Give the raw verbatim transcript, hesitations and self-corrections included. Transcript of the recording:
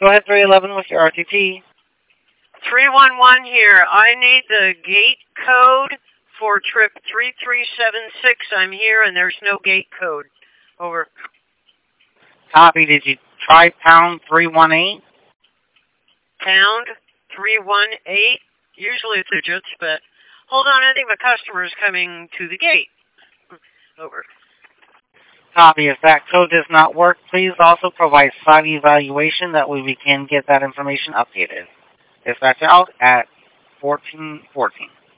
Go ahead, three eleven with your R T T. three one one here. I need the gate code for trip three three seven six. I'm here and there's no gate code. Over. Copy. Did you try pound three one eight? Pound three one eight? Usually it's digits, but hold on, I think my customer is coming to the gate. Over. Copy. If that code does not work, please also provide site evaluation. That way we can get that information updated. Dispatch out at fourteen fourteen.